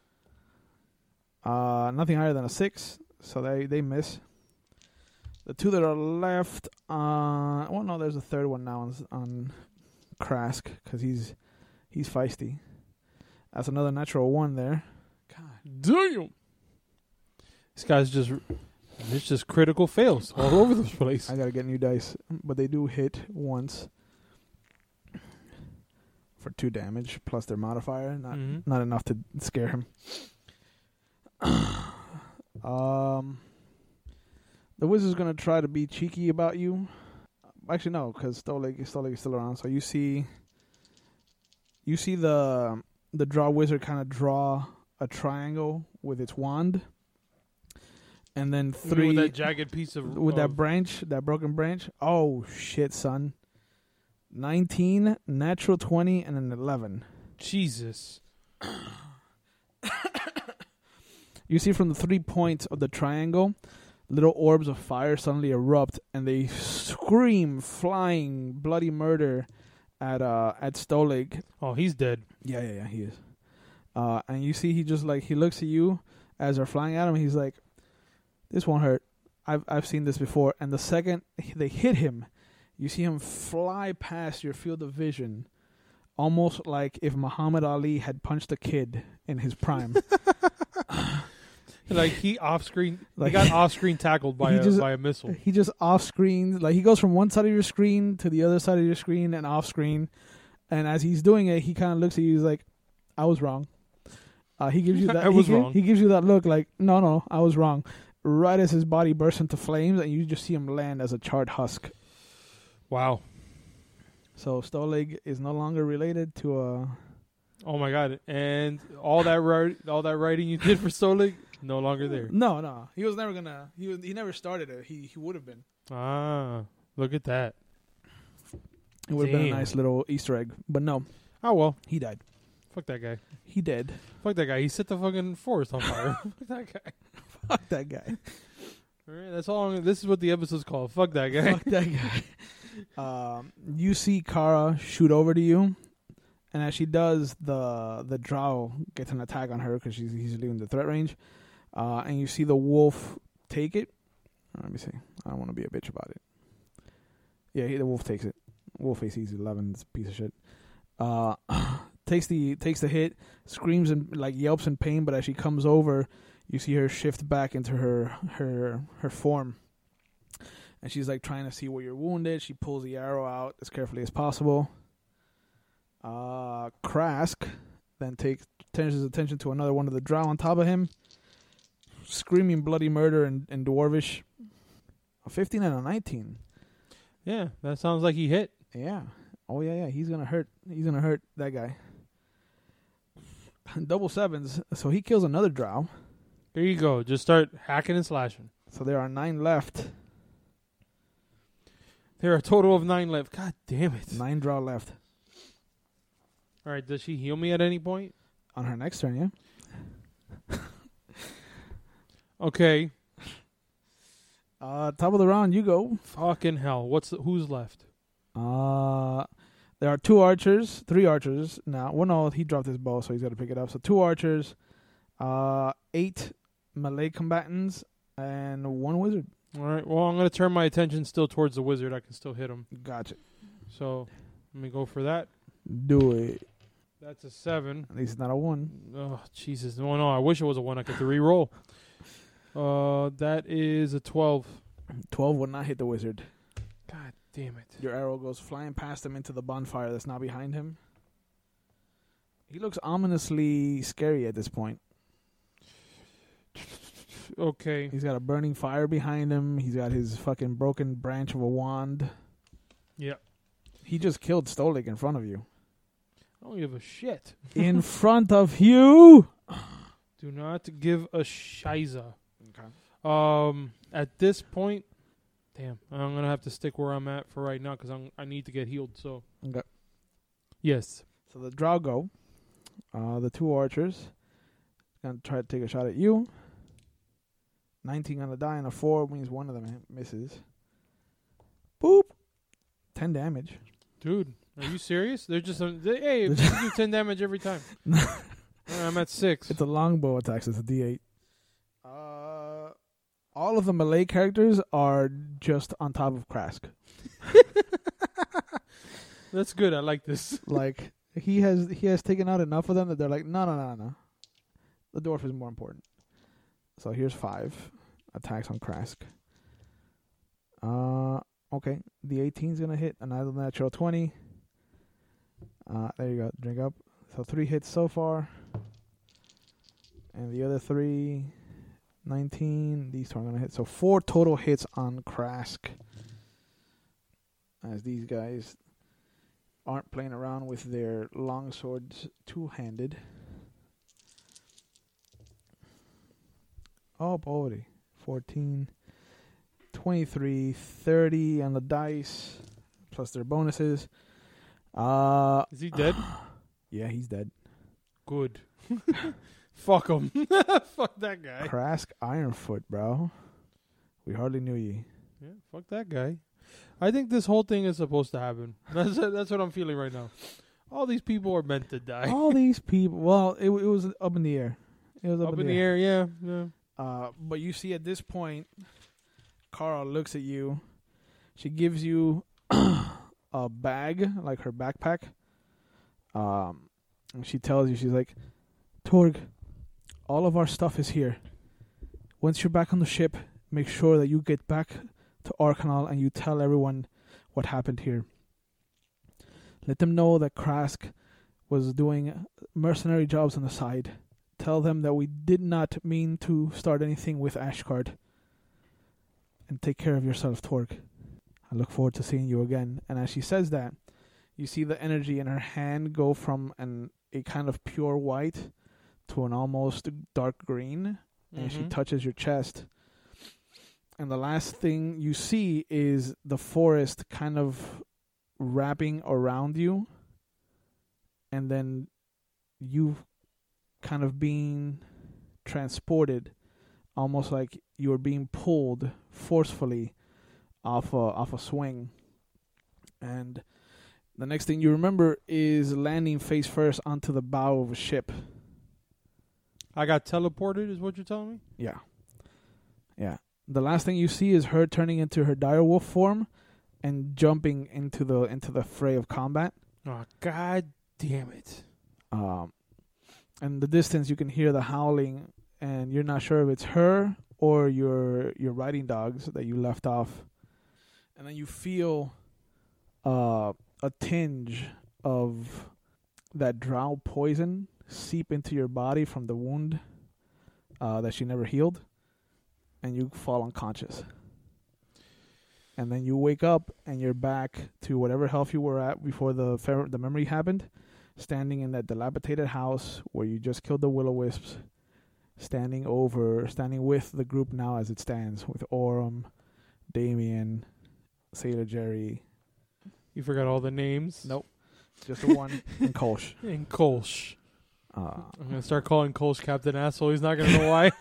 Uh, nothing higher than a six, so they they miss. The two that are left, uh, well, no, there's a third one now on, on Krask because he's he's feisty. That's another natural one there. God damn. This guy's just It's just critical fails all over the place. I gotta get new dice, but they do hit once for two damage plus their modifier. Not Mhm. not enough to scare him. um, the wizard's gonna try to be cheeky about you. Actually, no, because Stolig, Stolig is still around. So you see, you see the the draw wizard kind of draw a triangle with its wand, and then three with that jagged piece of with that of- branch, that broken branch. Oh shit, son! Nineteen, natural twenty, and an eleven. Jesus. You see from the three points of the triangle, little orbs of fire suddenly erupt, and they scream, flying bloody murder at uh at Stolig. Oh, he's dead. Yeah, yeah, yeah, he is. Uh, and you see, he just like he looks at you as they're flying at him. He's like, "This won't hurt. I've I've seen this before." And the second they hit him, you see him fly past your field of vision, almost like if Muhammad Ali had punched a kid in his prime. Like he off screen, Like- he got off screen tackled by He a just- by a missile. He just off screen, like he goes from one side of your screen to the other side of your screen and off screen. And as he's doing it, he kind of looks at you. He's like, "I was wrong." Uh, he gives you that. I was he, gi- wrong. He gives you that look, like, "No, no, I was wrong." Right as his body bursts into flames, and you just see him land as a charred husk. Wow. So Stolig is no longer related to a. Oh my god! And all that write, all that writing you did for Stolig, no longer there. No, no, he was never gonna. He was. He never started it. He he would have been. Ah, look at that. It would have been a Damn. nice little Easter egg, but no, Oh well, he died. fuck that guy. He dead. Fuck that guy. He set the fucking forest on fire. Fuck that guy. Fuck that guy. All right, that's all. I'm, this is what the episode's called. Fuck that guy. Fuck that guy. Um, you see Kara shoot over to you, and as she does, the the drow gets an attack on her because she's he's leaving the threat range. Uh, and you see the wolf take it. Uh, Let me see. I don't want to be a bitch about it. Yeah, he, the wolf takes it. Wolf A C is eleven. It's a piece of shit. Uh, takes the takes the hit, screams and like yelps in pain. But as she comes over, you see her shift back into her her her form. And she's like trying to see where you're wounded. She pulls the arrow out as carefully as possible. Uh, Krask then takes turns his attention to another one of the drow on top of him, screaming bloody murder in, in Dwarvish. A fifteen and a nineteen. Yeah, that sounds like he hit. Yeah. Oh yeah, yeah. He's gonna hurt. He's gonna hurt that guy. Double sevens. So he kills another drow. There you go. Just start hacking and slashing. So there are nine left. There are a total of nine left. God damn it. Nine drow left All right, does she heal me at any point? on her next turn. Yeah. Okay. Uh, top of the round, you go. Fucking hell. What's the, who's left? Uh, there are two archers, three archers now. Well, no, he dropped his bow, so he's got to pick it up. So two archers, uh, eight melee combatants, and one wizard. All right. Well, I'm going to turn my attention still towards the wizard. I can still hit him. Gotcha. So let me go for that. Do it. That's a seven. At least it's not a one. Oh, Jesus. No, no. I wish it was a one. I could re-roll. Uh, that is a twelve. Twelve would not hit the wizard. God damn it. Your arrow goes flying past him into the bonfire that's now behind him. He looks ominously scary at this point. Okay. He's got a burning fire behind him. He's got his fucking broken branch of a wand. Yeah. He just killed Stolik in front of you. I don't give a shit. In front of you! Do not give a shiza. Okay. Um, at this point, damn, I'm gonna have to stick where I'm at for right now because I'm I need to get healed. So Okay. yes, So the drow go. Uh, the two archers gonna try to take a shot at you. nineteen on the die and a four means one of them misses. Boop. ten damage. dude, are you serious? They're just um, they, hey, they do ten damage every time. All right, I'm at six. It's a longbow attack, so it's a D eight. Uh, all of the melee characters are just on top of Krask. That's good. I like this. Like he has he has taken out enough of them that they're like, no, no, no, no. The dwarf is more important. So here's five. attacks on Krask. Uh, okay. The eighteen's gonna hit. Another natural twenty. Uh, there you go. Drink up. So three hits so far. And the other three, nineteen. These two are gonna hit. So four total hits on Krask. As these guys aren't playing around with their long swords two-handed. Oh, boy. fourteen, twenty-three, thirty on the dice, plus their bonuses. Uh, Is he dead? Yeah, he's dead. Good. Fuck him. Fuck that guy. Krask Ironfoot, bro. We hardly knew ye. Yeah, fuck that guy. I think this whole thing is supposed to happen. That's that's what I'm feeling right now. All these people are meant to die. All these people. Well, it, it was up in the air. It was up, Up in the air, yeah, yeah. Uh, but you see at this point, Carl looks at you. She gives you a bag, like her backpack. Um, and she tells you, she's like, Torg, all of our stuff is here. Once you're back on the ship, make sure that you get back to Arcanal and you tell everyone what happened here. Let them know that Krask was doing mercenary jobs on the side. Tell them that we did not mean to start anything with Ashgard. And take care of yourself, Torg. I look forward to seeing you again. And as she says that, you see the energy in her hand go from an a kind of pure white to an almost dark green. And Mm-hmm. she touches your chest. And the last thing you see is the forest kind of wrapping around you. And then you kind of being transported, almost like you were being pulled forcefully off a, off a swing. And the next thing you remember is landing face first onto the bow of a ship. I got teleported, is what you're telling me? Yeah. Yeah. The last thing you see is her turning into her direwolf form and jumping into the into the fray of combat. Oh, god damn it. Um, in the distance, you can hear the howling, and you're not sure if it's her or your your riding dogs that you left off. And then you feel uh, a tinge of that drow poison seep into your body from the wound uh, that she never healed, and you fall unconscious. And then you wake up, and you're back to whatever health you were at before the fer- the memory happened, standing in that dilapidated house where you just killed the will-o-wisps, standing over, standing with the group now as it stands, with Orem, Damien, Sailor Jerry. You forgot all the names? Nope. Just the one, and Kolsch. And Kolsch. Uh, I'm going to start calling Kolsch Captain Asshole. He's not going to know why.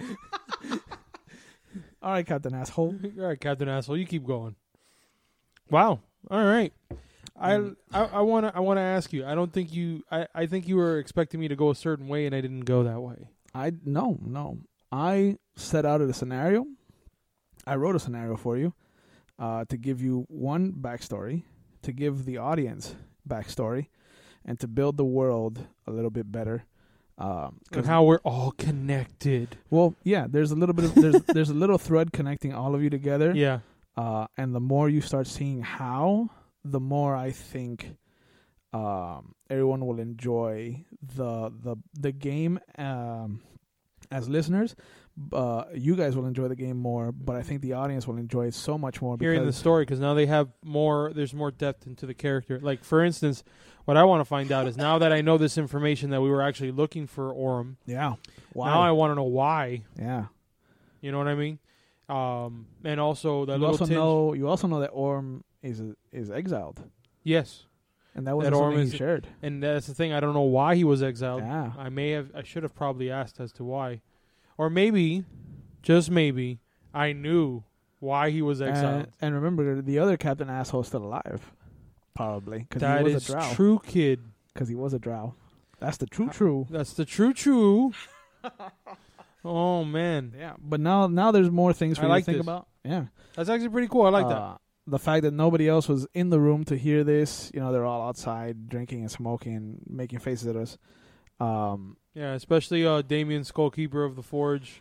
all right, Captain Asshole. All right, Captain Asshole, you keep going. Wow. All right. I I, I want to I want to ask you. I don't think you I, I think you were expecting me to go a certain way, and I didn't go that way. I no, no. I set out a scenario. I wrote a scenario for you uh, to give you one backstory, to give the audience backstory, and to build the world a little bit better. Um, And how we're all connected. well, yeah, there's a little bit of there's there's a little thread connecting all of you together. Yeah. Uh, and the more you start seeing how, the more I think um, everyone will enjoy the the the game um, as listeners. Uh, you guys will enjoy the game more, but I think the audience will enjoy it so much more Hearing the because story, because now they have more. There's more depth into the character. Like, for instance, what I want to find out is now that I know this information that we were actually looking for Orem. yeah, wow, Now I want to know why. yeah. You know what I mean? Um, and also that You little also tinge. know you also know that Orm is is exiled, Yes, and that wasn't That Orm something is- he shared. and that's the thing. I don't know why he was exiled. Yeah, I may have. I should have probably asked as to why, or maybe, just maybe, I knew why he was exiled. and, and remember the other Captain Asshole is still alive, probably because That he was is a drow. true, kid. Because he was a drow. That's the true true. That's the true true. Oh man, Yeah, but now now there's more things for I you like to think this. about. Yeah, that's actually pretty cool. I like that. Uh, the fact that nobody else was in the room to hear this. You know, they're all outside drinking and smoking and making faces at us. Um, Yeah, especially uh, Damien, Skullkeeper of the Forge.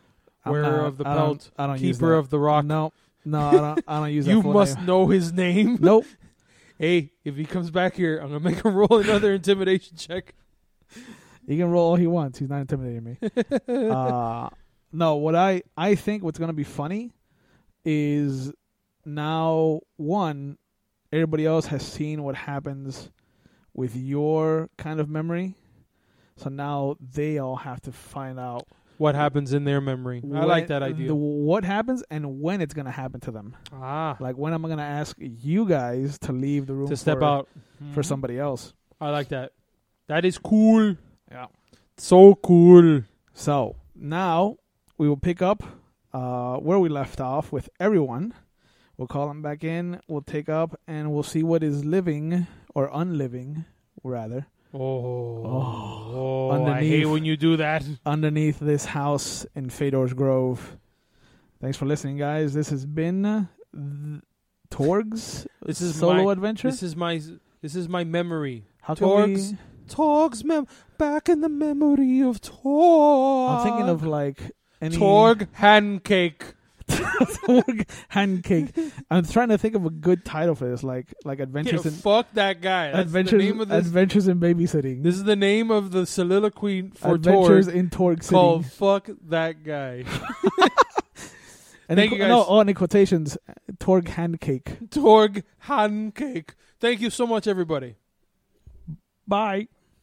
I'm wearer not- of the I don't- pelt, I don't use keeper that. of the rock. No, no, I don't. I don't use that. You full must name. know his name. Nope. Hey, if he comes back here, I'm gonna make him roll another intimidation check. He can roll all he wants. He's not intimidating me. uh, no, what I I think what's gonna be funny is now one, everybody else has seen what happens with your kind of memory, so now they all have to find out What happens in their memory? I like that when- idea. The, what happens and when it's gonna happen to them. ah, Like when am I gonna ask you guys to leave the room to step for, out for Mhm. somebody else? I like that. That is cool. Yeah. So cool. So now we will pick up uh, where we left off with everyone. We'll call them back in. We'll take up and we'll see what is living or unliving, rather, Oh, Oh. oh I Underneath. hate when you do that. underneath this house in Fedor's Grove. Thanks for listening, guys. This has been th- Torg's This is solo my, adventure. This is my this is my memory. How can Torg's we? Torg's mem back in the memory of Torg. I'm thinking of like any Torg Handcake. Torg Handcake. I'm trying to think of a good title for this, like like Yeah, Adventures in fuck that guy. That's Adventures. the name of this. Adventures in Babysitting. This is the name of the soliloquy for Adventures Torg in Torg City. called "Fuck That Guy." and Thank in, you, No, guys. oh, and in quotations, Torg Handcake. Torg Handcake. Thank you so much, everybody. Bye.